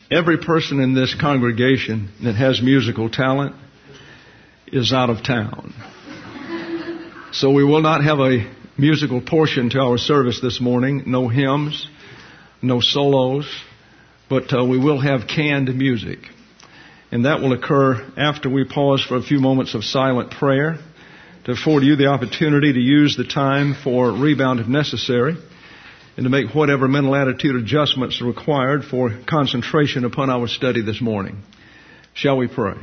Every person in this congregation that has musical talent is out of town. So we will not have a musical portion to our service this morning. No hymns, no solos, but we will have canned music. And that will occur after we pause for a few moments of silent prayer to afford you the opportunity to use the time for rebound if necessary and to make whatever mental attitude adjustments are required for concentration upon our study this morning. Shall we pray?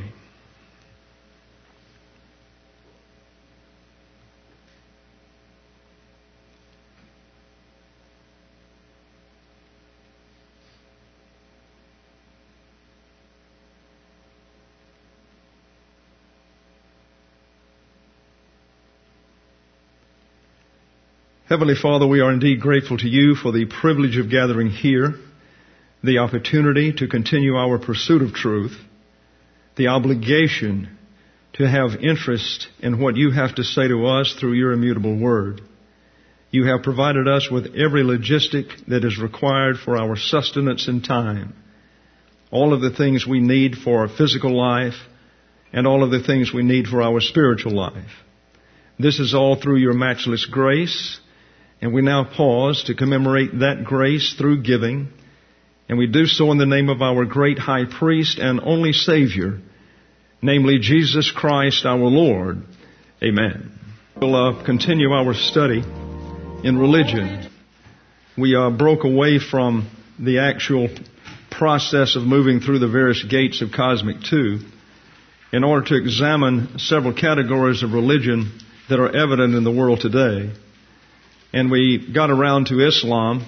Heavenly Father, we are indeed grateful to you for the privilege of gathering here, the opportunity to continue our pursuit of truth, the obligation to have interest in what you have to say to us through your immutable word. You have provided us with every logistic that is required for our sustenance in time, all of the things we need for our physical life and all of the things we need for our spiritual life. This is all through your matchless grace. And we now pause to commemorate that grace through giving. And we do so in the name of our great high priest and only Savior, namely Jesus Christ our Lord. Amen. We'll continue our study in religion. We broke away from the actual process of moving through the various gates of Cosmic Two in order to examine several categories of religion that are evident in the world today. And we got around to Islam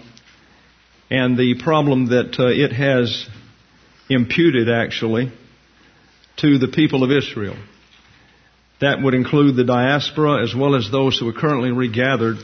and the problem that it has imputed, actually, to the people of Israel. That would include the diaspora as well as those who are currently regathered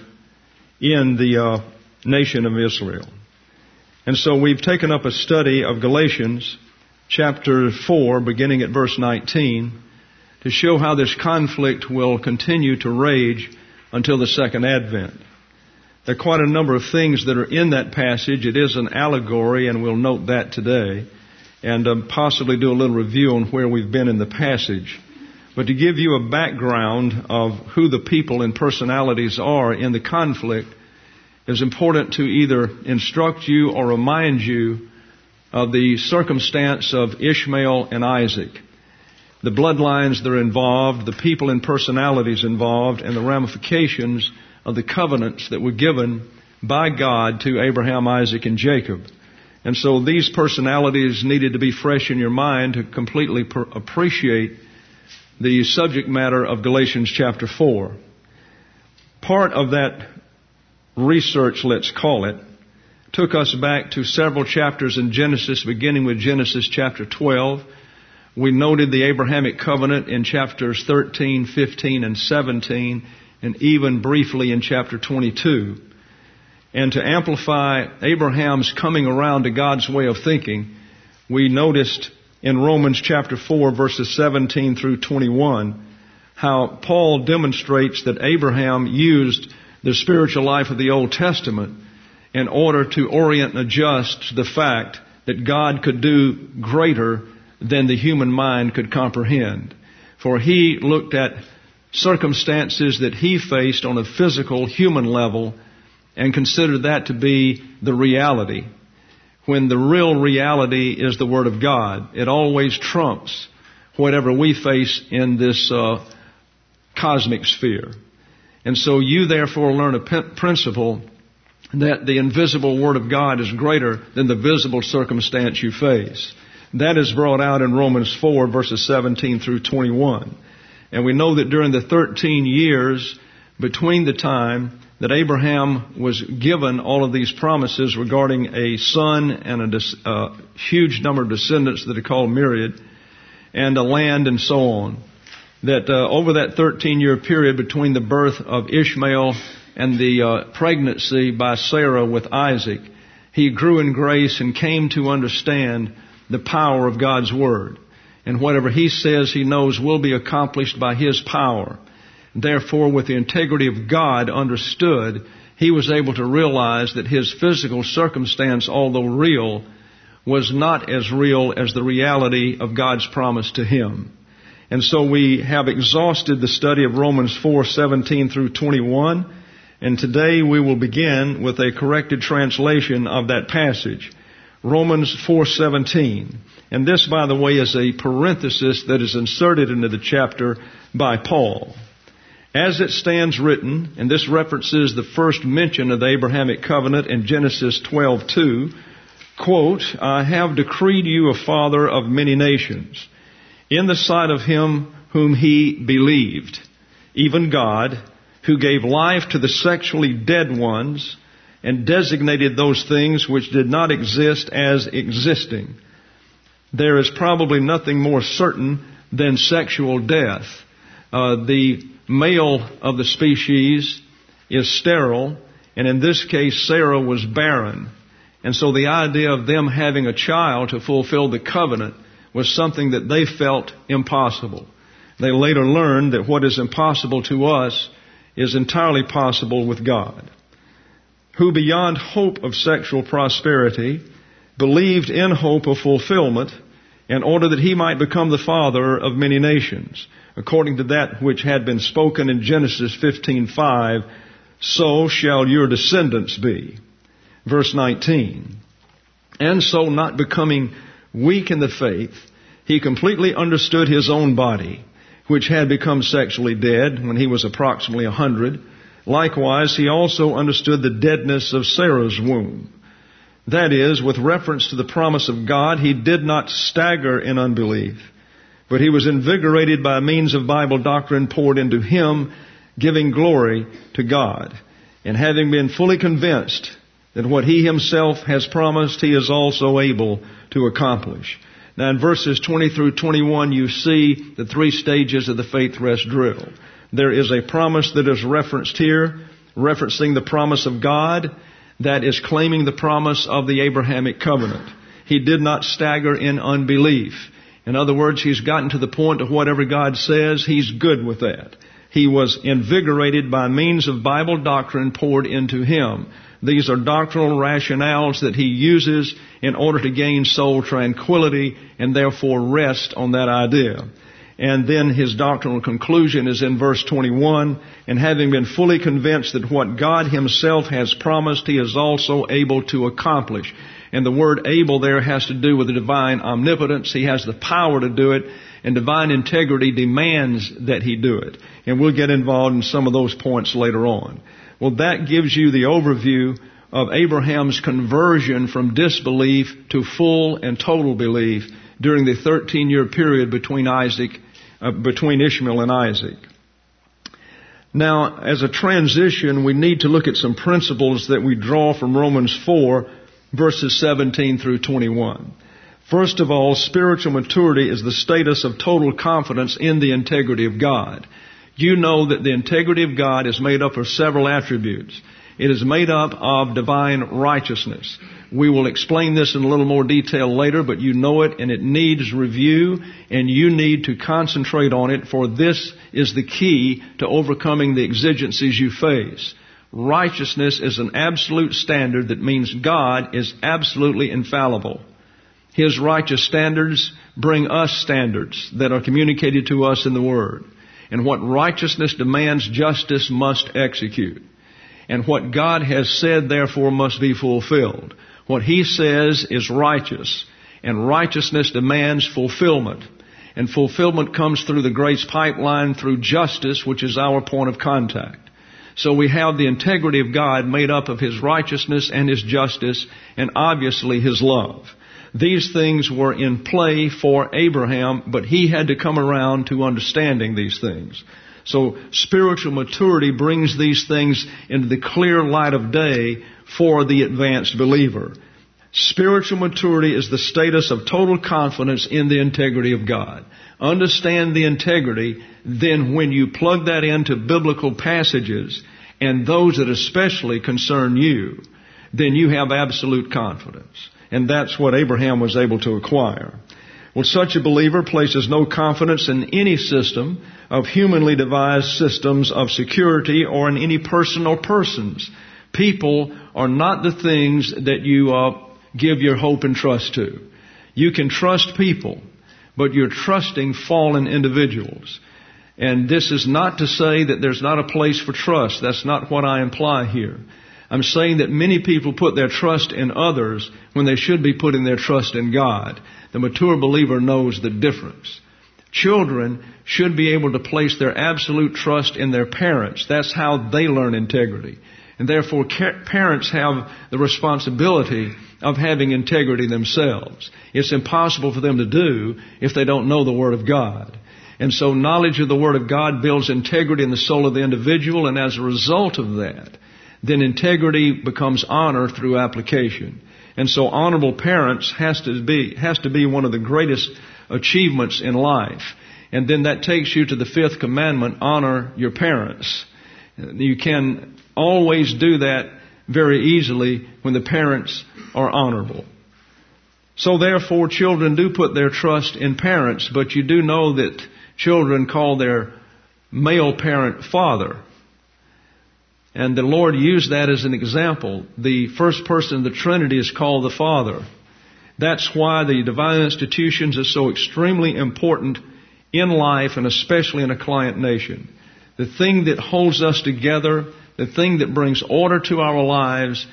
in the nation of Israel. And so we've taken up a study of Galatians chapter 4, beginning at verse 19, to show how this conflict will continue to rage until the second advent. There are quite a number of things that are in that passage. It is an allegory, and we'll note that today, and possibly do a little review on where we've been in the passage. But to give you a background of who the people and personalities are in the conflict is important to either instruct you or remind you of the circumstance of Ishmael and Isaac, the bloodlines that are involved, the people and personalities involved, and the ramifications of the covenants that were given by God to Abraham, Isaac, and Jacob. And so these personalities needed to be fresh in your mind to completely appreciate the subject matter of Galatians chapter 4. Part of that research, let's call it, took us back to several chapters in Genesis, beginning with Genesis chapter 12. We noted the Abrahamic covenant in chapters 13, 15, and 17, and even briefly in chapter 22. And to amplify Abraham's coming around to God's way of thinking, we noticed in Romans chapter 4, verses 17 through 21, how Paul demonstrates that Abraham used the spiritual life of the Old Testament in order to orient and adjust to the fact that God could do greater than the human mind could comprehend. For he looked at circumstances that he faced on a physical human level and considered that to be the reality, when the real reality is the Word of God. It always trumps whatever we face in this cosmic sphere. And so you therefore learn a principle that the invisible Word of God is greater than the visible circumstance you face. That is brought out in Romans 4, verses 17 through 21. And we know that during the 13 years between the time that Abraham was given all of these promises regarding a son and a huge number of descendants that are called myriad, and a land and so on, that over that 13-year period between the birth of Ishmael and the pregnancy by Sarah with Isaac, he grew in grace and came to understand the power of God's Word. And whatever he says he knows will be accomplished by his power. Therefore, with the integrity of God understood, he was able to realize that his physical circumstance, although real, was not as real as the reality of God's promise to him. And so we have exhausted the study of Romans 4:17 through 21, and today we will begin with a corrected translation of that passage, Romans 4:17. And this, by the way, is a parenthesis that is inserted into the chapter by Paul. As it stands written, and this references the first mention of the Abrahamic covenant in Genesis 12:2, quote, I have decreed you a father of many nations, in the sight of him whom he believed, even God, who gave life to the sexually dead ones and designated those things which did not exist as existing. There is probably nothing more certain than sexual death. The male of the species is sterile, and in this case Sarah was barren. And so the idea of them having a child to fulfill the covenant was something that they felt impossible. They later learned that what is impossible to us is entirely possible with God, who beyond hope of sexual prosperity believed in hope of fulfillment in order that he might become the father of many nations, according to that which had been spoken in Genesis 15:5, so shall your descendants be. Verse 19, and so not becoming weak in the faith, he completely understood his own body, which had become sexually dead when he was approximately 100. Likewise, he also understood the deadness of Sarah's womb. That is, with reference to the promise of God, he did not stagger in unbelief, but he was invigorated by means of Bible doctrine poured into him, giving glory to God. And having been fully convinced that what he himself has promised, he is also able to accomplish. Now in verses 20 through 21, you see the three stages of the faith rest drill. There is a promise that is referenced here, referencing the promise of God, that is claiming the promise of the Abrahamic covenant. He did not stagger in unbelief. In other words, he's gotten to the point of whatever God says, he's good with that. He was invigorated by means of Bible doctrine poured into him. These are doctrinal rationales that he uses in order to gain soul tranquility and therefore rest on that idea. And then his doctrinal conclusion is in verse 21, and having been fully convinced that what God himself has promised, he is also able to accomplish. And the word able there has to do with the divine omnipotence. He has the power to do it, and divine integrity demands that he do it. And we'll get involved in some of those points later on. Well, that gives you the overview of Abraham's conversion from disbelief to full and total belief during the 13-year period between Ishmael and Isaac. Now, as a transition, we need to look at some principles that we draw from Romans 4, verses 17 through 21. First of all, spiritual maturity is the status of total confidence in the integrity of God. You know that the integrity of God is made up of several attributes. It is made up of divine righteousness. We will explain this in a little more detail later, but you know it and it needs review, and you need to concentrate on it, for this is the key to overcoming the exigencies you face. Righteousness is an absolute standard that means God is absolutely infallible. His righteous standards bring us standards that are communicated to us in the Word. And what righteousness demands, justice must execute. And what God has said, therefore, must be fulfilled. What He says is righteous, and righteousness demands fulfillment. And fulfillment comes through the grace pipeline, through justice, which is our point of contact. So we have the integrity of God made up of His righteousness and His justice, and obviously His love. These things were in play for Abraham, but he had to come around to understanding these things. So spiritual maturity brings these things into the clear light of day for the advanced believer. Spiritual maturity is the status of total confidence in the integrity of God. Understand the integrity, then when you plug that into biblical passages and those that especially concern you, then you have absolute confidence. And that's what Abraham was able to acquire. Well, such a believer places no confidence in any system of humanly devised systems of security or in any person or persons. People are not the things that give your hope and trust to. You can trust people, but you're trusting fallen individuals. And this is not to say that there's not a place for trust. That's not what I imply here. I'm saying that many people put their trust in others when they should be putting their trust in God. The mature believer knows the difference. Children should be able to place their absolute trust in their parents. That's how they learn integrity. And therefore, parents have the responsibility of having integrity themselves. It's impossible for them to do if they don't know the Word of God. And so knowledge of the Word of God builds integrity in the soul of the individual, and as a result of that, then integrity becomes honor through application. And so honorable parents has to be one of the greatest achievements in life. And then that takes you to the fifth commandment, honor your parents. You can always do that very easily when the parents are honorable. So therefore, children do put their trust in parents, but you do know that children call their male parent father. And the Lord used that as an example. The first person of the Trinity is called the Father. That's why the divine institutions are so extremely important in life, and especially in a client nation. The thing that holds us together, the thing that brings order to our lives,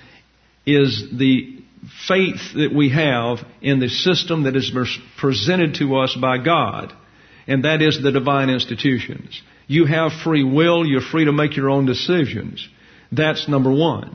is the faith that we have in the system that is presented to us by God, and that is the divine institutions. You have free will. You're free to make your own decisions. That's number one.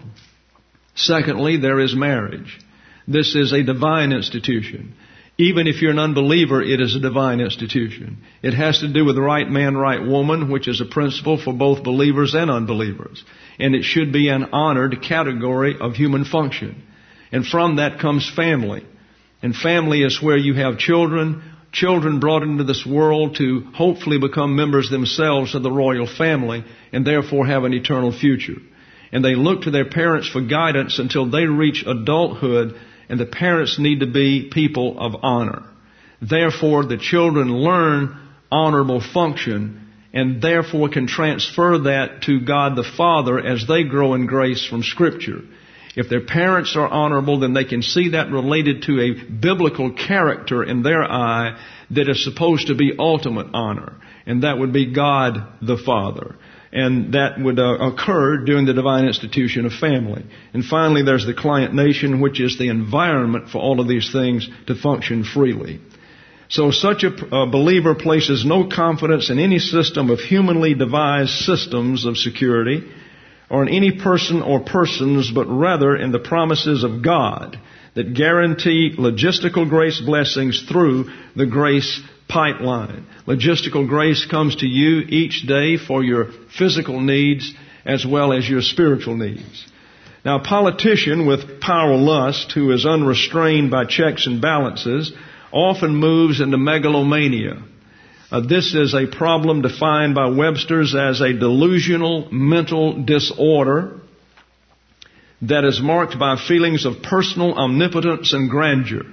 Secondly, there is marriage. This is a divine institution. Even if you're an unbeliever, it is a divine institution. It has to do with right man, right woman, which is a principle for both believers and unbelievers. And it should be an honored category of human function. And from that comes family. And family is where you have children brought into this world to hopefully become members themselves of the royal family and therefore have an eternal future. And they look to their parents for guidance until they reach adulthood, and the parents need to be people of honor. Therefore, the children learn honorable function and therefore can transfer that to God the Father as they grow in grace from Scripture. If their parents are honorable, then they can see that related to a biblical character in their eye that is supposed to be ultimate honor. And that would be God the Father. And that would occur during the divine institution of family. And finally, there's the client nation, which is the environment for all of these things to function freely. So such a believer places no confidence in any system of humanly devised systems of security, or in any person or persons, but rather in the promises of God that guarantee logistical grace blessings through the grace pipeline. Logistical grace comes to you each day for your physical needs as well as your spiritual needs. Now, a politician with power lust who is unrestrained by checks and balances often moves into megalomania. This is a problem defined by Webster's as a delusional mental disorder that is marked by feelings of personal omnipotence and grandeur.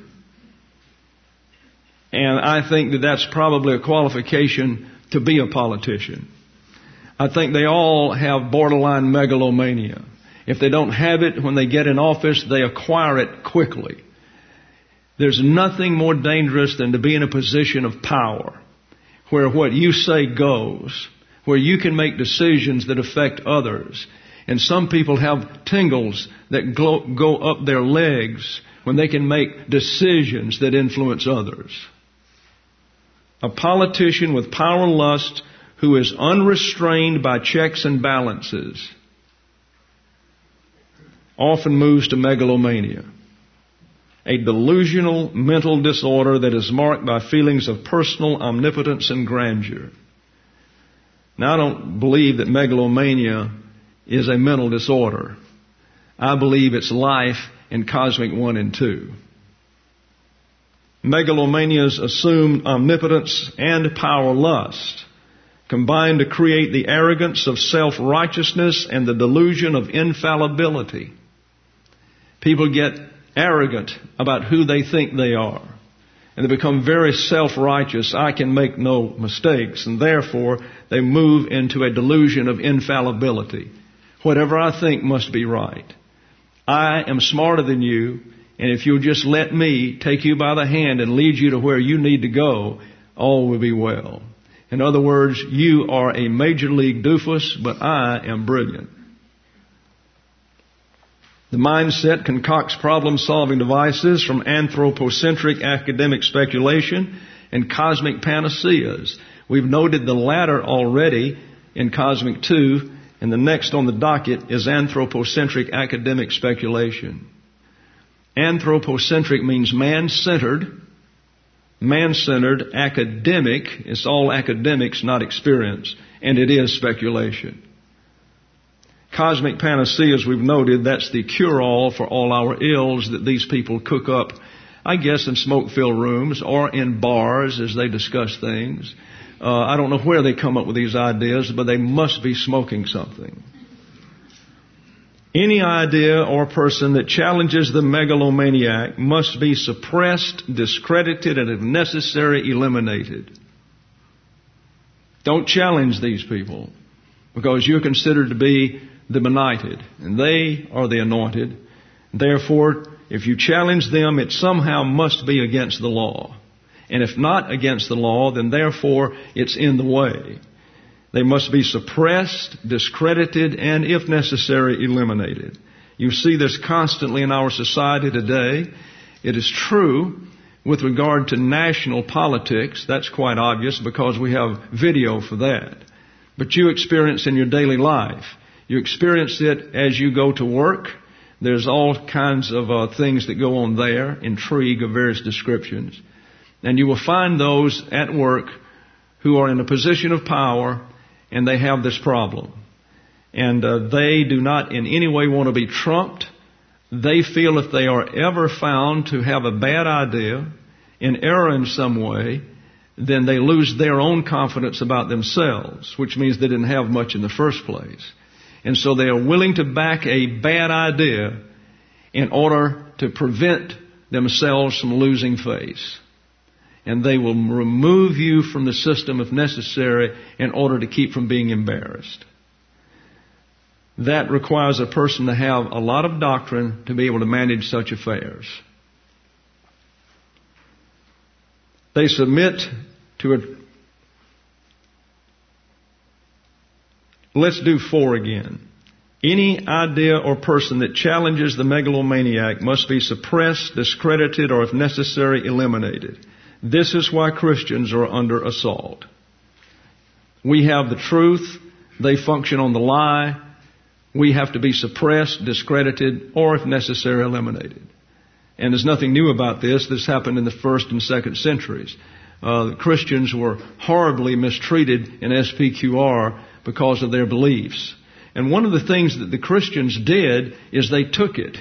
And I think that that's probably a qualification to be a politician. I think they all have borderline megalomania. If they don't have it when they get in office, they acquire it quickly. There's nothing more dangerous than to be in a position of power, where what you say goes, where you can make decisions that affect others. And some people have tingles that go up their legs when they can make decisions that influence others. A politician with power lust who is unrestrained by checks and balances often moves to megalomania, a delusional mental disorder that is marked by feelings of personal omnipotence and grandeur. Now, I don't believe that megalomania is a mental disorder. I believe it's life in cosmic 1 and 2. Megalomania's assumed omnipotence and power lust combine to create the arrogance of self-righteousness and the delusion of infallibility. People get arrogant about who they think they are, and they become very self-righteous. I can make no mistakes, and therefore they move into a delusion of infallibility. Whatever I think must be right. I am smarter than you, And if you'll just let me take you by the hand and lead you to where you need to go, all will be well. In other words, you are a major league doofus, but I am brilliant. The mindset concocts problem-solving devices from anthropocentric academic speculation and cosmic panaceas. We've noted the latter already in Cosmic 2, and the next on the docket is anthropocentric academic speculation. Anthropocentric means man-centered. Man-centered, academic, it's all academics, not experience, and it is speculation. Cosmic panaceas, we've noted, that's the cure-all for all our ills that these people cook up, I guess, in smoke-filled rooms or in bars as they discuss things. I don't know where they come up with these ideas, but they must be smoking something. Any idea or person that challenges the megalomaniac must be suppressed, discredited, and if necessary, eliminated. Don't challenge these people, because you're considered to be the benighted, and they are the anointed. Therefore, if you challenge them, it somehow must be against the law. And if not against the law, then therefore it's in the way. They must be suppressed, discredited, and if necessary, eliminated. You see this constantly in our society today. It is true with regard to national politics. That's quite obvious because we have video for that. But you experience in your daily life. You experience it as you go to work. There's all kinds of things that go on there, intrigue of various descriptions. And you will find those at work who are in a position of power, and they have this problem. And they do not in any way want to be trumped. They feel if they are ever found to have a bad idea, in error in some way, then they lose their own confidence about themselves, which means they didn't have much in the first place. And so they are willing to back a bad idea in order to prevent themselves from losing face. And they will remove you from the system if necessary in order to keep from being embarrassed. That requires a person to have a lot of doctrine to be able to manage such affairs. They submit to a... Let's do 4 again. Any idea or person that challenges the megalomaniac must be suppressed, discredited, or if necessary, eliminated. This is why Christians are under assault. We have the truth. They function on the lie. We have to be suppressed, discredited, or if necessary, eliminated. And there's nothing new about this. This happened in the 1st and 2nd centuries. Christians were horribly mistreated in SPQR because of their beliefs. And one of the things that the Christians did is they took it.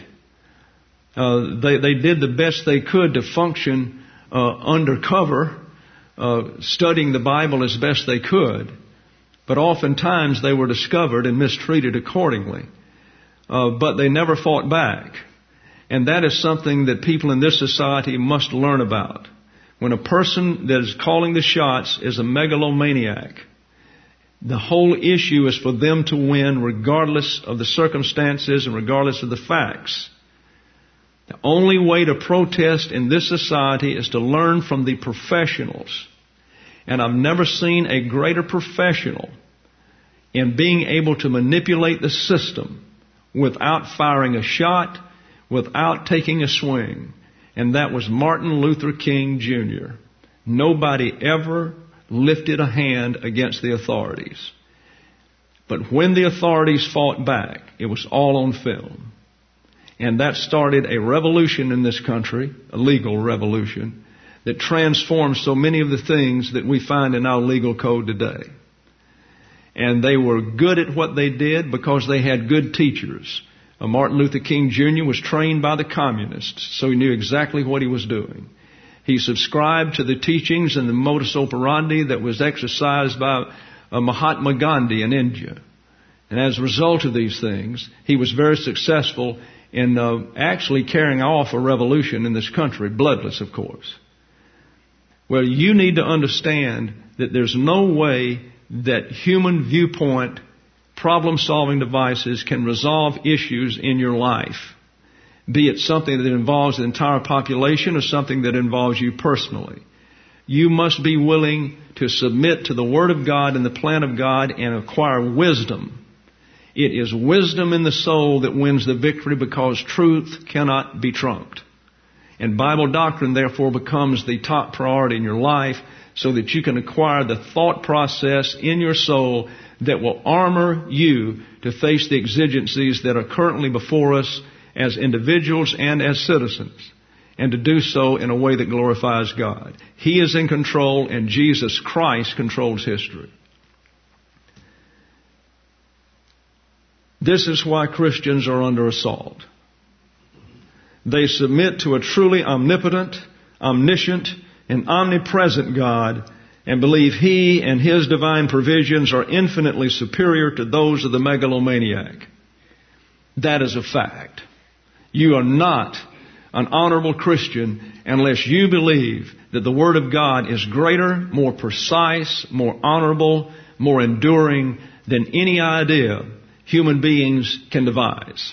They did the best they could to function undercover, studying the Bible as best they could. But oftentimes they were discovered and mistreated accordingly. But they never fought back. And that is something that people in this society must learn about. When a person that is calling the shots is a megalomaniac, the whole issue is for them to win regardless of the circumstances and regardless of the facts. The only way to protest in this society is to learn from the professionals. And I've never seen a greater professional in being able to manipulate the system without firing a shot, without taking a swing. And that was Martin Luther King Jr. Nobody ever lifted a hand against the authorities. But when the authorities fought back, it was all on film. And that started a revolution in this country, a legal revolution, that transformed so many of the things that we find in our legal code today. And they were good at what they did because they had good teachers. Martin Luther King Jr. was trained by the communists, so he knew exactly what he was doing. He subscribed to the teachings and the modus operandi that was exercised by Mahatma Gandhi in India. And as a result of these things, he was very successful in actually carrying off a revolution in this country, bloodless, of course. Well, you need to understand that there's no way that human viewpoint problem-solving devices can resolve issues in your life. be it something that involves the entire population or something that involves you personally. You must be willing to submit to the Word of God and the plan of God and acquire wisdom. It is wisdom in the soul that wins the victory, because truth cannot be trumped. And Bible doctrine, therefore, becomes the top priority in your life, so that you can acquire the thought process in your soul that will armor you to face the exigencies that are currently before us as individuals and as citizens, and to do so in a way that glorifies God. He is in control, and Jesus Christ controls history. This is why Christians are under assault. They submit to a truly omnipotent, omniscient, and omnipresent God, and believe He and His divine provisions are infinitely superior to those of the megalomaniac. That is a fact. You are not an honorable Christian unless you believe that the Word of God is greater, more precise, more honorable, more enduring than any idea human beings can devise.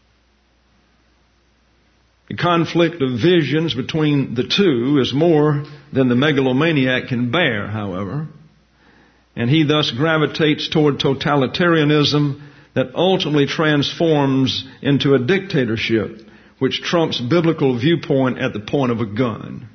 The conflict of visions between the two is more than the megalomaniac can bear, however, and he thus gravitates toward totalitarianism that ultimately transforms into a dictatorship, which trumps biblical viewpoint at the point of a gun.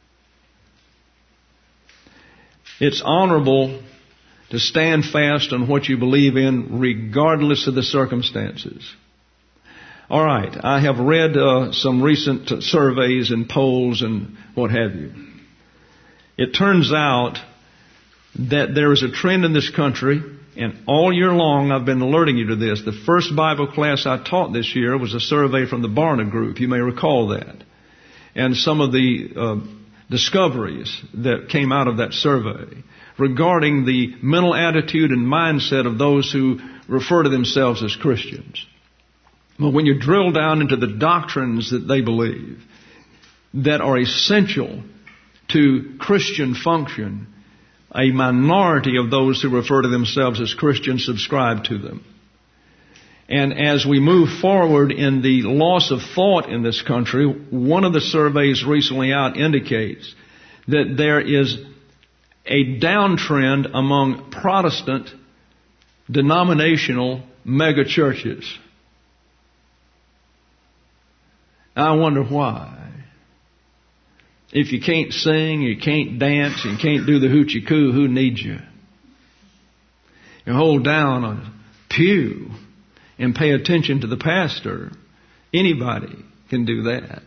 It's honorable to stand fast on what you believe in, regardless of the circumstances. All right, I have read some recent surveys and polls and what have you. It turns out that there is a trend in this country, and all year long I've been alerting you to this. The first Bible class I taught this year was a survey from the Barna Group. You may recall that. And some of the discoveries that came out of that survey regarding the mental attitude and mindset of those who refer to themselves as Christians. But when you drill down into the doctrines that they believe that are essential to Christian function, a minority of those who refer to themselves as Christians subscribe to them. And as we move forward in the loss of thought in this country, one of the surveys recently out indicates that there is a downtrend among Protestant denominational mega churches. I wonder why. If you can't sing, you can't dance, you can't do the hoochie coo, who needs you? You hold down a pew and pay attention to the pastor. Anybody can do that.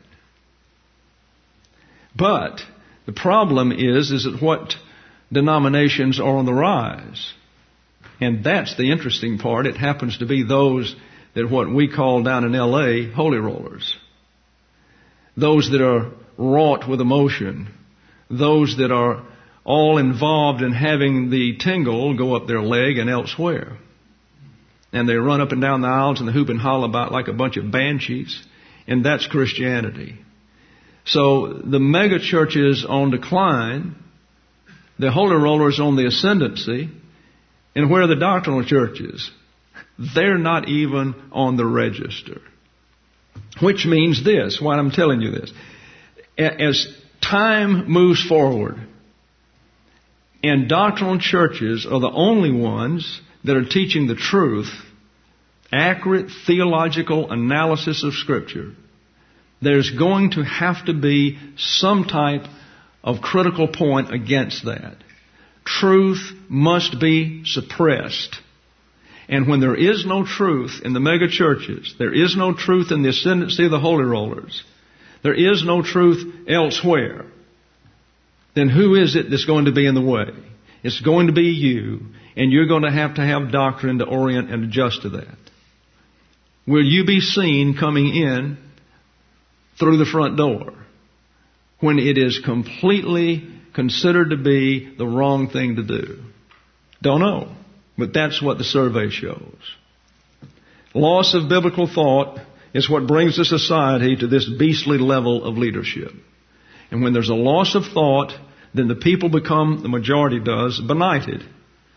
But the problem is that what denominations are on the rise. And that's the interesting part. It happens to be those that what we call down in L.A. holy rollers. Those that are wrought with emotion. Those that are all involved in having the tingle go up their leg and elsewhere. And they run up and down the aisles and hoop and holler about like a bunch of banshees. And that's Christianity. So the mega churches on decline, the holy rollers on the ascendancy, and where are the doctrinal churches? They're not even on the register. Which means this, why I'm telling you this. As time moves forward, and doctrinal churches are the only ones that are teaching the truth, accurate theological analysis of Scripture, there's going to have to be some type of critical point against that. Truth must be suppressed. And when there is no truth in the mega churches, there is no truth in the ascendancy of the holy rollers, there is no truth elsewhere, then who is it that's going to be in the way? It's going to be you, and you're going to have doctrine to orient and adjust to that. Will you be seen coming in through the front door when it is completely considered to be the wrong thing to do? Don't know, but that's what the survey shows. Loss of biblical thought is what brings a society to this beastly level of leadership. And when there's a loss of thought, then the people become, the majority does, benighted.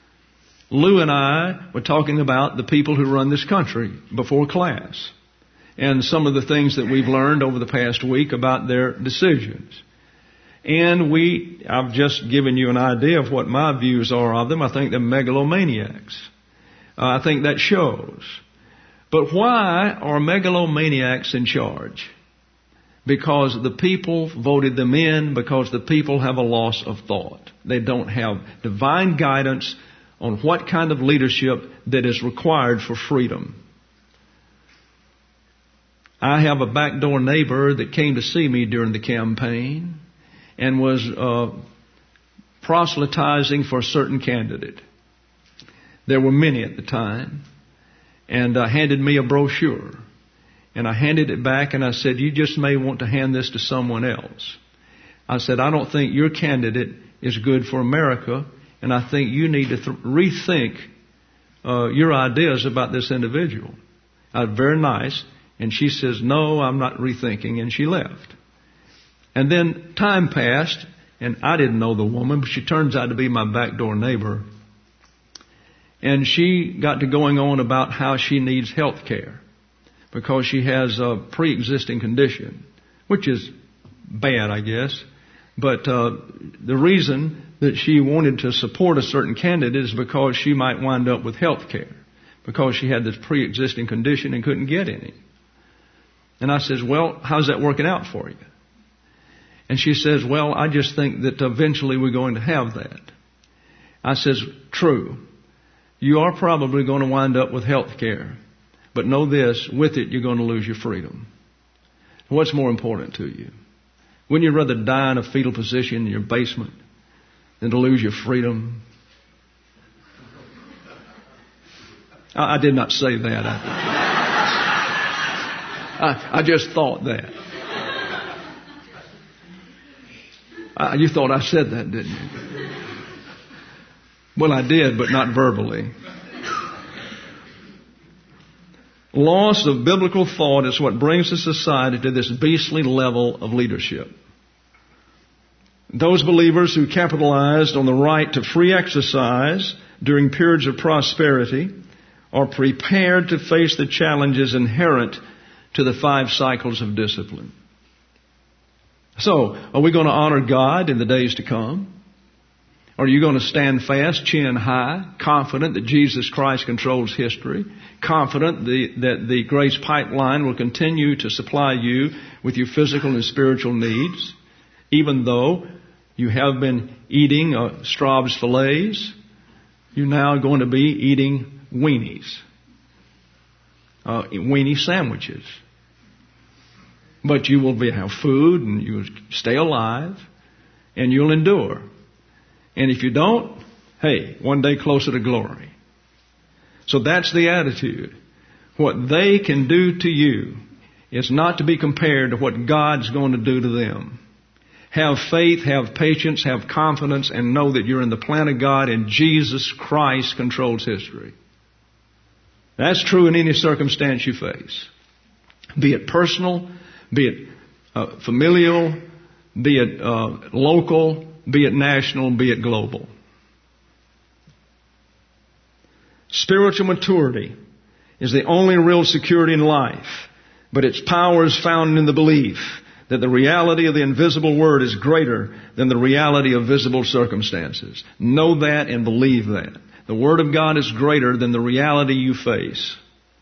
Lou and I were talking about the people who run this country before class. and some of the things that we've learned over the past week about their decisions. And I've just given you an idea of what my views are of them. I think they're megalomaniacs. I think that shows. But why are megalomaniacs in charge? Because the people voted them in, because the people have a loss of thought. They don't have divine guidance on what kind of leadership that is required for freedom. I have a backdoor neighbor that came to see me during the campaign and was proselytizing for a certain candidate. There were many at the time, and handed me a brochure. And I handed it back and I said, you just may want to hand this to someone else. I said, I don't think your candidate is good for America, and I think you need to rethink your ideas about this individual. Very nice. And she says, no, I'm not rethinking, and she left. And then time passed, and I didn't know the woman, but she turns out to be my backdoor neighbor. And she got to going on about how she needs health care because she has a pre-existing condition, which is bad, I guess. But the reason that she wanted to support a certain candidate is because she might wind up with health care because she had this pre-existing condition and couldn't get any. And I says, well, how's that working out for you? And she says, well, I just think that eventually we're going to have that. I says, true. You are probably going to wind up with health care. But know this, with it, you're going to lose your freedom. What's more important to you? Wouldn't you rather die in a fetal position in your basement than to lose your freedom? I did not say that. I just thought that. You thought I said that, didn't you? Well, I did, but not verbally. Loss of biblical thought is what brings a society to this beastly level of leadership. Those believers who capitalized on the right to free exercise during periods of prosperity are prepared to face the challenges inherent to the 5 cycles of discipline. So, are we going to honor God in the days to come? Or are you going to stand fast, chin high, confident that Jesus Christ controls history, confident that the grace pipeline will continue to supply you with your physical and spiritual needs, even though you have been eating Straub's fillets, you're now going to be eating weenies, weenie sandwiches. But you will have food and you will stay alive and you'll endure. And if you don't, hey, one day closer to glory. So that's the attitude. What they can do to you is not to be compared to what God's going to do to them. Have faith, have patience, have confidence, and know that you're in the plan of God and Jesus Christ controls history. That's true in any circumstance you face. Be it personal, be it familial, be it local, be it national, be it global. Spiritual maturity is the only real security in life, but its power is found in the belief that the reality of the invisible Word is greater than the reality of visible circumstances. Know that and believe that. The Word of God is greater than the reality you face.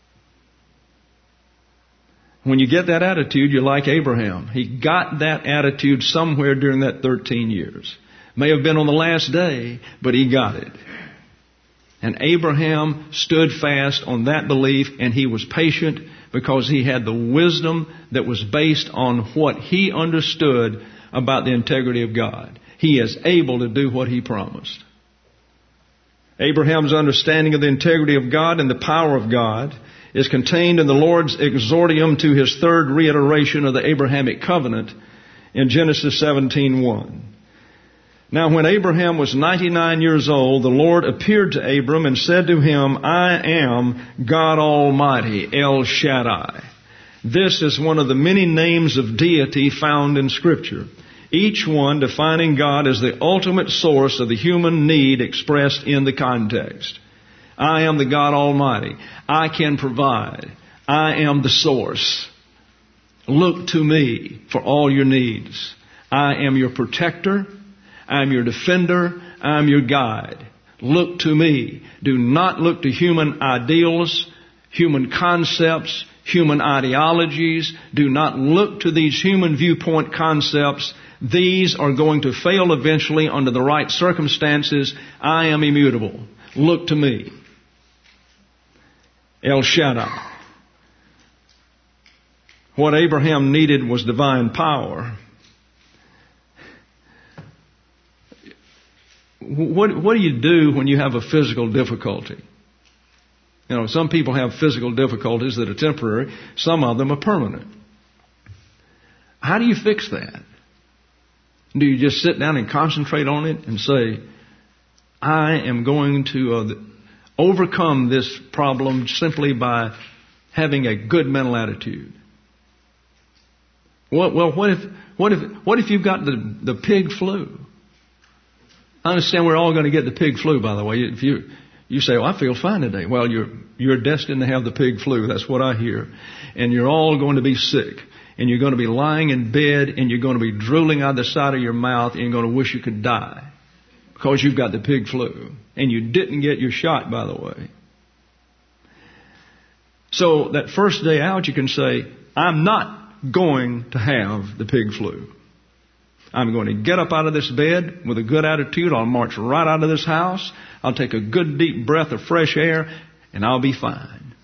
When you get that attitude, you're like Abraham. He got that attitude somewhere during that 13 years. May have been on the last day, but he got it. And Abraham stood fast on that belief, and he was patient because he had the wisdom that was based on what he understood about the integrity of God. He is able to do what he promised. Abraham's understanding of the integrity of God and the power of God is contained in the Lord's exordium to his third reiteration of the Abrahamic covenant in Genesis 17:1. Now when Abraham was 99 years old, the Lord appeared to Abram and said to him, I am God Almighty, El Shaddai. This is one of the many names of deity found in Scripture, each one defining God as the ultimate source of the human need expressed in the context. I am the God Almighty. I can provide. I am the source. Look to me for all your needs. I am your protector. I am your defender. I am your guide. Look to me. Do not look to human ideals, human concepts, human ideologies. Do not look to these human viewpoint concepts. These are going to fail eventually under the right circumstances. I am immutable. Look to me. El Shaddai. What Abraham needed was divine power. What do you do when you have a physical difficulty? You know, some people have physical difficulties that are temporary. Some of them are permanent. How do you fix that? Do you just sit down and concentrate on it and say, I am going to overcome this problem simply by having a good mental attitude? Well, what if you've got the pig flu? I understand we're all going to get the pig flu, by the way. If you say, I feel fine today. Well, you're destined to have the pig flu. That's what I hear. And you're all going to be sick. And you're going to be lying in bed and you're going to be drooling out the side of your mouth and you're going to wish you could die because you've got the pig flu. And you didn't get your shot, by the way. So that first day out, you can say, I'm not going to have the pig flu. I'm going to get up out of this bed with a good attitude. I'll march right out of this house. I'll take a good deep breath of fresh air and I'll be fine.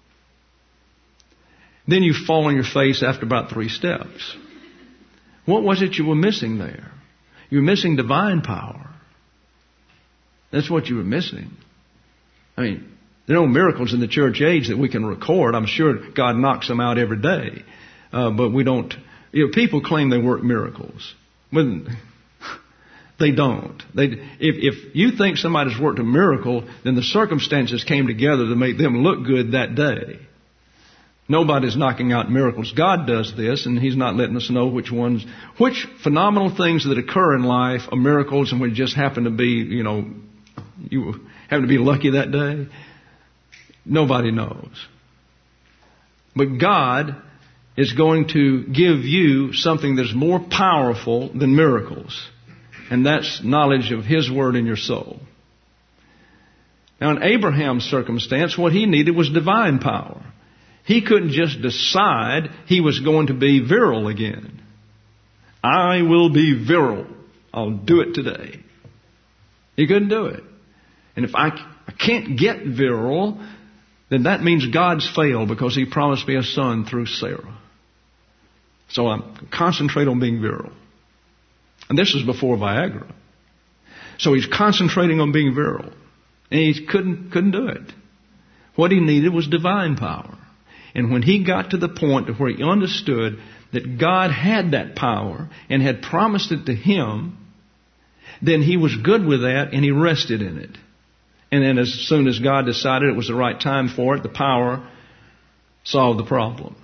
Then you fall on your face after about 3 steps. What was it you were missing there? You were missing divine power. That's what you were missing. I mean, there are no miracles in the church age that we can record. I'm sure God knocks them out every day. But we don't. You know, people claim they work miracles. But they don't. If you think somebody's worked a miracle, then the circumstances came together to make them look good that day. Nobody's knocking out miracles. God does this, and He's not letting us know which phenomenal things that occur in life are miracles and we just happen to be, you happen to be lucky that day. Nobody knows. But God is going to give you something that's more powerful than miracles. And that's knowledge of His Word in your soul. Now in Abraham's circumstance, what he needed was divine power. He couldn't just decide he was going to be virile again. I will be virile. I'll do it today. He couldn't do it. And if I can't get virile, then that means God's failed because He promised me a son through Sarah. So I'm concentrate on being virile. And this is before Viagra. So he's concentrating on being virile. And he couldn't do it. What he needed was divine power. And when he got to the point where he understood that God had that power and had promised it to him, then he was good with that and he rested in it. And then as soon as God decided it was the right time for it, the power solved the problem.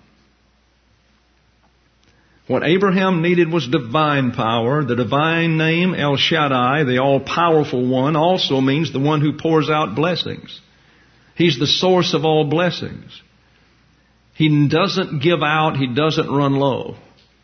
What Abraham needed was divine power. The divine name, El Shaddai, the all-powerful one, also means the one who pours out blessings. He's the source of all blessings. He doesn't give out. He doesn't run low.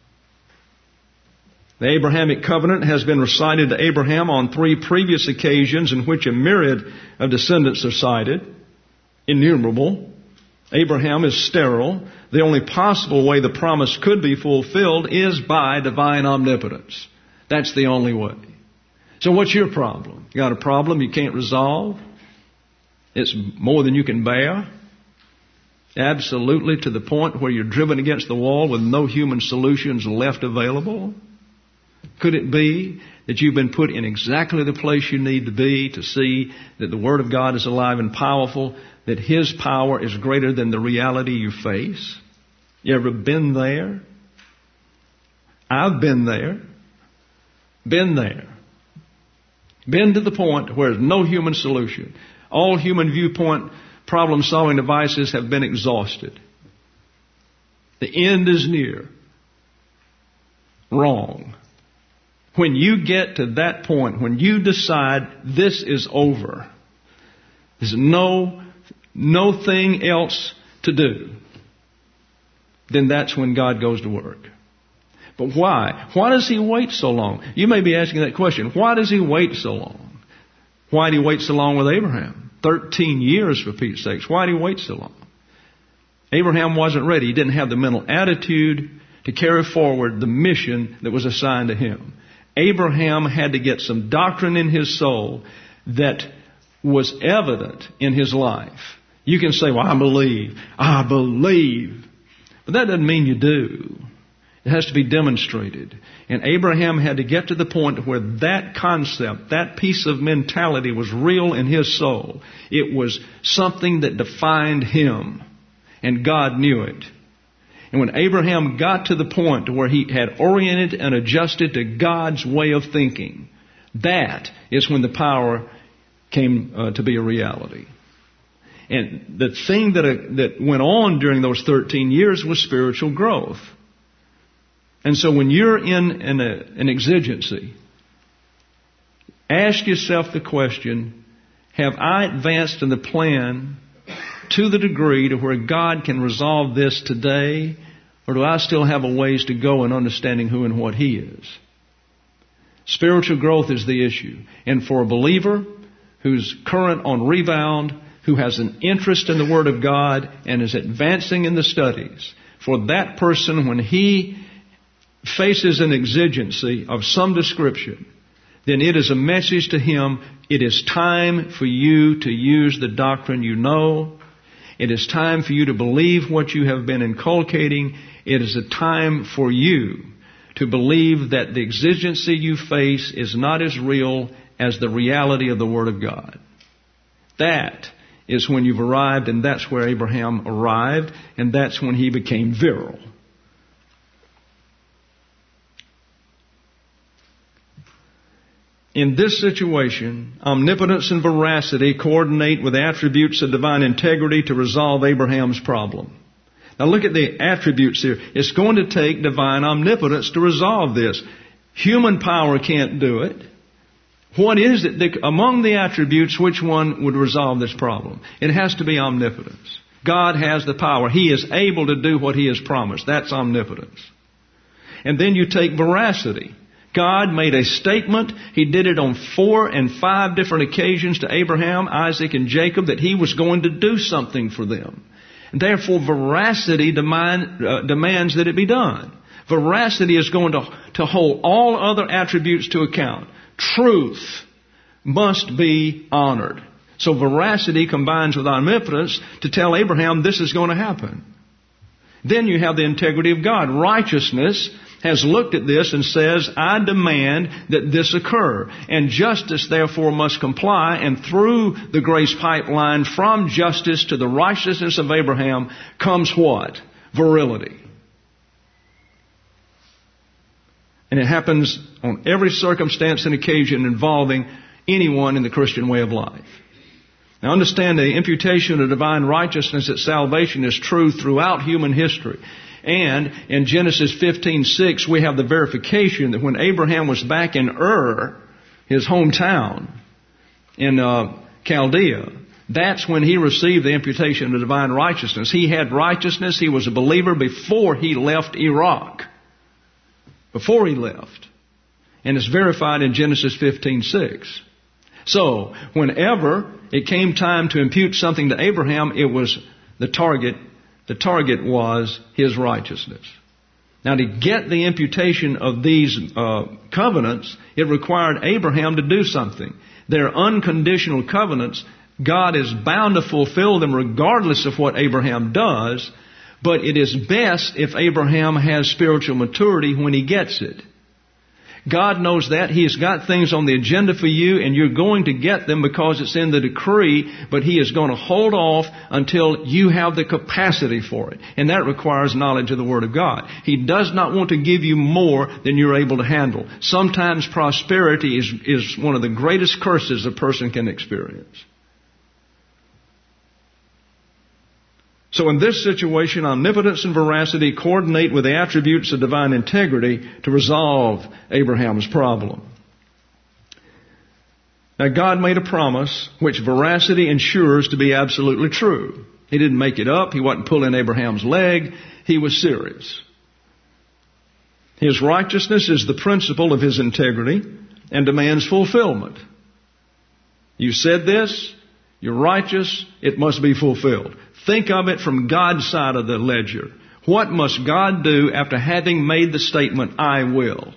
The Abrahamic covenant has been recited to Abraham on 3 previous occasions in which a myriad of descendants are cited, innumerable. Abraham is sterile. The only possible way the promise could be fulfilled is by divine omnipotence. That's the only way. So what's your problem? You got a problem you can't resolve? It's more than you can bear? Absolutely to the point where you're driven against the wall with no human solutions left available? Could it be that you've been put in exactly the place you need to be to see that the Word of God is alive and powerful, that His power is greater than the reality you face? You ever been there? I've been there. Been there. Been to the point where there's no human solution. All human viewpoint problem-solving devices have been exhausted. The end is near. Wrong. When you get to that point, when you decide this is over, there's no thing else to do. then that's when God goes to work. But why? Why does He wait so long? You may be asking that question. Why does He wait so long? Why did He wait so long with Abraham? 13 years, for Pete's sakes. Why did He wait so long? Abraham wasn't ready. He didn't have the mental attitude to carry forward the mission that was assigned to him. Abraham had to get some doctrine in his soul that was evident in his life. You can say, well, I believe. But that doesn't mean you do. It has to be demonstrated. And Abraham had to get to the point where that concept, that piece of mentality was real in his soul. It was something that defined him. And God knew it. And when Abraham got to the point where he had oriented and adjusted to God's way of thinking, that is when the power came to be a reality. And the thing that went on during those 13 years was spiritual growth. And so when you're in an exigency, ask yourself the question, have I advanced in the plan to the degree to where God can resolve this today, or do I still have a ways to go in understanding who and what He is? Spiritual growth is the issue. And for a believer who's current on rebound, who has an interest in the Word of God and is advancing in the studies, for that person, when he faces an exigency of some description, then it is a message to him, it is time for you to use the doctrine you know. It is time for you to believe what you have been inculcating. It is a time for you to believe that the exigency you face is not as real as the reality of the Word of God. That is when you've arrived, and that's where Abraham arrived, and that's when he became virile. In this situation, omnipotence and veracity coordinate with attributes of divine integrity to resolve Abraham's problem. Now look at the attributes here. It's going to take divine omnipotence to resolve this. Human power can't do it. What is it among the attributes, which one would resolve this problem? It has to be omnipotence. God has the power. He is able to do what He has promised. That's omnipotence. And then you take veracity. God made a statement. He did it on 4 and 5 different occasions to Abraham, Isaac, and Jacob that He was going to do something for them. And therefore, veracity demands that it be done. Veracity is going to hold all other attributes to account. Truth must be honored. So veracity combines with omnipotence to tell Abraham this is going to happen. Then you have the integrity of God. Righteousness has looked at this and says, I demand that this occur. And justice, therefore, must comply. And through the grace pipeline from justice to the righteousness of Abraham comes what? Virility. And it happens on every circumstance and occasion involving anyone in the Christian way of life. Now understand, the imputation of divine righteousness at salvation is true throughout human history. And in Genesis 15:6, we have the verification that when Abraham was back in Ur, his hometown in Chaldea, that's when he received the imputation of divine righteousness. He had righteousness. He was a believer before he left Iraq. Before he left. And it's verified in Genesis 15:6. So, whenever it came time to impute something to Abraham, it was the target. The target was his righteousness. Now, to get the imputation of these covenants, it required Abraham to do something. They're unconditional covenants. God is bound to fulfill them regardless of what Abraham does. But it is best if Abraham has spiritual maturity when he gets it. God knows that. He has got things on the agenda for you, and you're going to get them because it's in the decree, but He is going to hold off until you have the capacity for it. And that requires knowledge of the Word of God. He does not want to give you more than you're able to handle. Sometimes prosperity is one of the greatest curses a person can experience. So in this situation, omnipotence and veracity coordinate with the attributes of divine integrity to resolve Abraham's problem. Now, God made a promise which veracity ensures to be absolutely true. He didn't make it up. He wasn't pulling Abraham's leg. He was serious. His righteousness is the principle of his integrity and demands fulfillment. You said this, you're righteous, it must be fulfilled. Think of it from God's side of the ledger. What must God do after having made the statement, I will?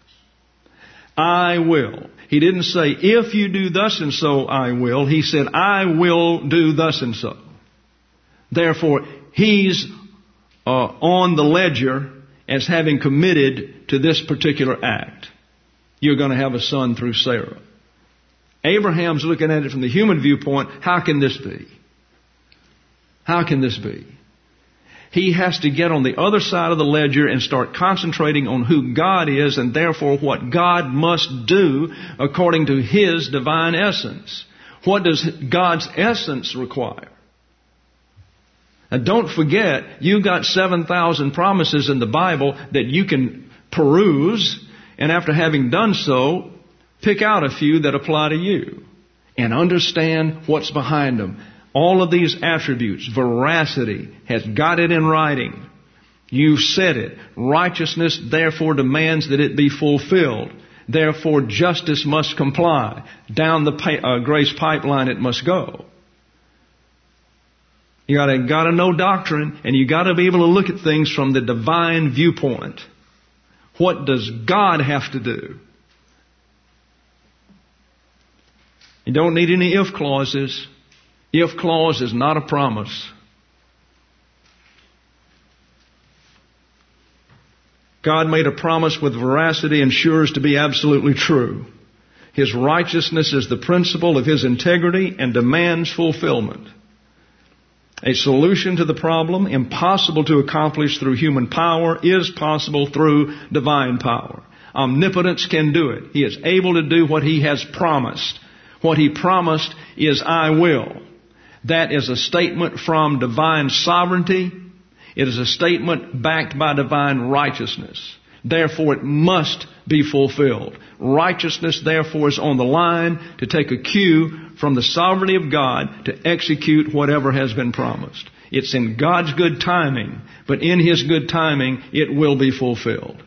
I will. He didn't say, if you do thus and so, I will. He said, I will do thus and so. Therefore, he's on the ledger as having committed to this particular act. You're going to have a son through Sarah. Abraham's looking at it from the human viewpoint. How can this be? How can this be? He has to get on the other side of the ledger and start concentrating on who God is and therefore what God must do according to His divine essence. What does God's essence require? Now don't forget, you've got 7,000 promises in the Bible that you can peruse, and after having done so, pick out a few that apply to you and understand what's behind them. All of these attributes, veracity, has got it in writing. You've said it. Righteousness therefore demands that it be fulfilled. Therefore justice must comply. Down the grace pipeline it must go. You gotta know doctrine, and you gotta be able to look at things from the divine viewpoint. What does God have to do? You don't need any if clauses. If clause is not a promise. God made a promise with veracity and ensures to be absolutely true. His righteousness is the principle of His integrity and demands fulfillment. A solution to the problem, impossible to accomplish through human power, is possible through divine power. Omnipotence can do it. He is able to do what He has promised. What He promised is, I will. That is a statement from divine sovereignty. It is a statement backed by divine righteousness. Therefore, it must be fulfilled. Righteousness, therefore, is on the line to take a cue from the sovereignty of God to execute whatever has been promised. It's in God's good timing, but in His good timing, it will be fulfilled.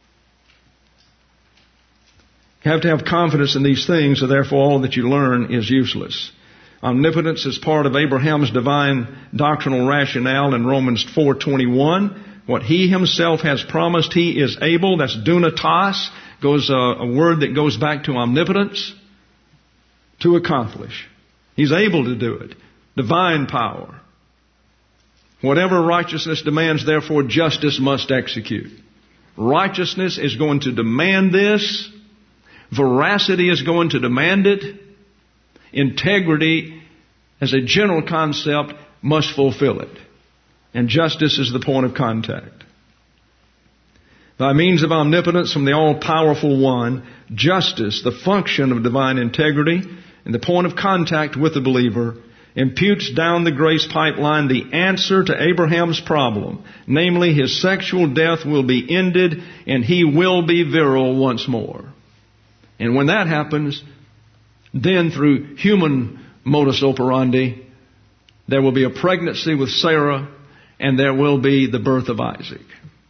You have to have confidence in these things, and therefore all that you learn is useless. Omnipotence is part of Abraham's divine doctrinal rationale in Romans 4:21. What He Himself has promised, He is able. That's dunatos, a word that goes back to omnipotence, to accomplish. He's able to do it. Divine power. Whatever righteousness demands, therefore justice must execute. Righteousness is going to demand this. Veracity is going to demand it. Integrity, as a general concept, must fulfill it. And justice is the point of contact. By means of omnipotence from the all-powerful One, justice, the function of divine integrity, and the point of contact with the believer, imputes down the grace pipeline the answer to Abraham's problem. Namely, his sexual death will be ended and he will be virile once more. And when that happens, then through human modus operandi, there will be a pregnancy with Sarah and there will be the birth of Isaac.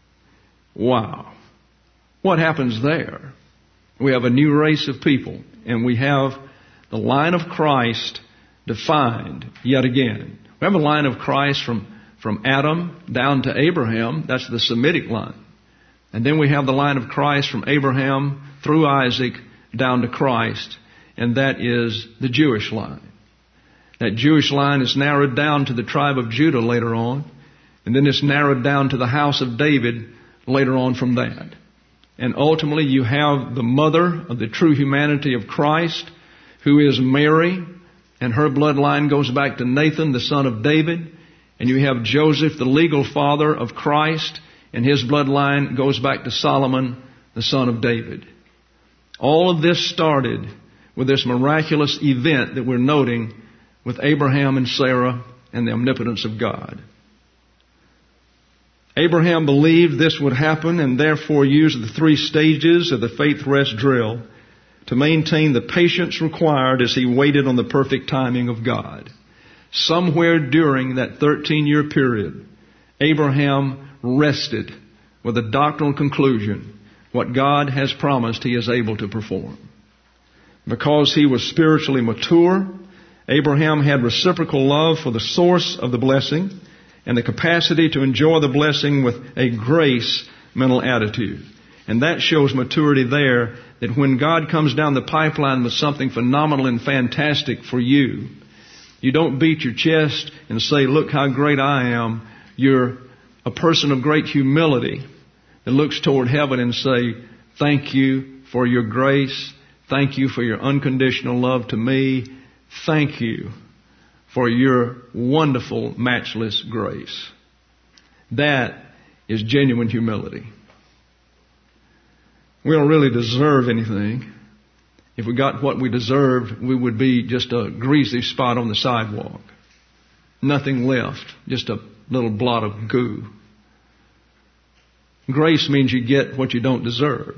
Wow. What happens there? We have a new race of people, and we have the line of Christ defined yet again. We have a line of Christ from Adam down to Abraham. That's the Semitic line. And then we have the line of Christ from Abraham through Isaac down to Christ, and that is the Jewish line. That Jewish line is narrowed down to the tribe of Judah later on, and then it's narrowed down to the house of David later on from that. And ultimately you have the mother of the true humanity of Christ, who is Mary, and her bloodline goes back to Nathan, the son of David. And you have Joseph, the legal father of Christ, and his bloodline goes back to Solomon, the son of David. All of this started with this miraculous event that we're noting with Abraham and Sarah and the omnipotence of God. Abraham believed this would happen and therefore used the 3 stages of the faith rest drill to maintain the patience required as he waited on the perfect timing of God. somewhere during that 13-year period, Abraham rested with a doctrinal conclusion. What God has promised, He is able to perform. Because he was spiritually mature, Abraham had reciprocal love for the source of the blessing and the capacity to enjoy the blessing with a grace mental attitude. And that shows maturity there, that when God comes down the pipeline with something phenomenal and fantastic for you, you don't beat your chest and say, look how great I am. You're a person of great humility that looks toward heaven and say, thank you for your grace. Thank you for your unconditional love to me. Thank you for your wonderful, matchless grace. That is genuine humility. We don't really deserve anything. If we got what we deserved, we would be just a greasy spot on the sidewalk. Nothing left, just a little blot of goo. Grace means you get what you don't deserve.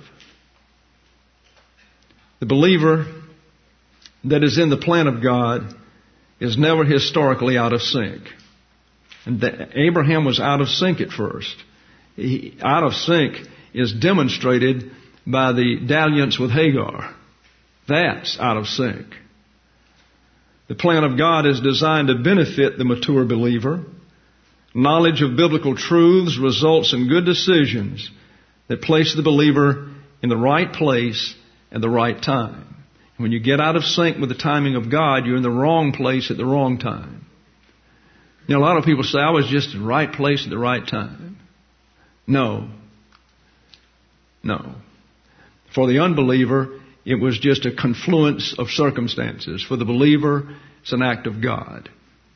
The believer that is in the plan of God is never historically out of sync. And Abraham was out of sync at first. Out of sync is demonstrated by the dalliance with Hagar. That's out of sync. The plan of God is designed to benefit the mature believer. Knowledge of biblical truths results in good decisions that place the believer in the right place at the right time. When you get out of sync with the timing of God, you're in the wrong place at the wrong time. You know, a lot of people say, I was just in the right place at the right time. No. For the unbeliever, it was just a confluence of circumstances. For the believer, it's an act of God.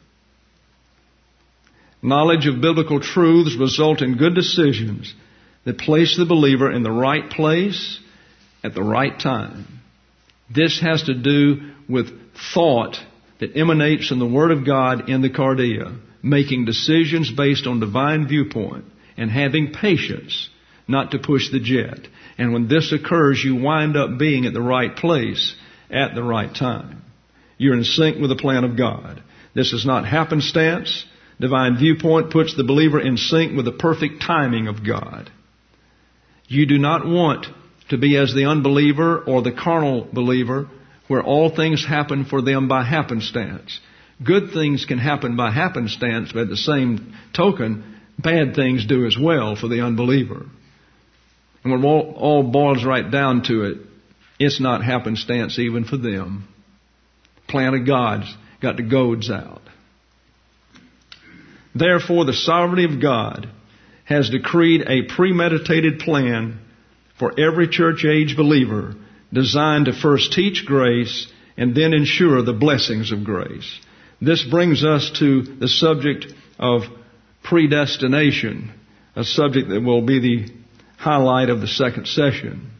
Knowledge of biblical truths result in good decisions that place the believer in the right place at the right time. This has to do with thought that emanates from the Word of God in the cardia, making decisions based on divine viewpoint and having patience not to push the jet. And when this occurs, you wind up being at the right place at the right time. You're in sync with the plan of God. This is not happenstance. Divine viewpoint puts the believer in sync with the perfect timing of God. You do not want to be as the unbeliever or the carnal believer, where all things happen for them by happenstance. Good things can happen by happenstance, but at the same token, bad things do as well for the unbeliever. And when it all boils right down to it, it's not happenstance even for them. Plan of God's got the goads out. Therefore, the sovereignty of God has decreed a premeditated plan for every church-age believer, designed to first teach grace and then ensure the blessings of grace. This brings us to the subject of predestination, a subject that will be the highlight of the second session.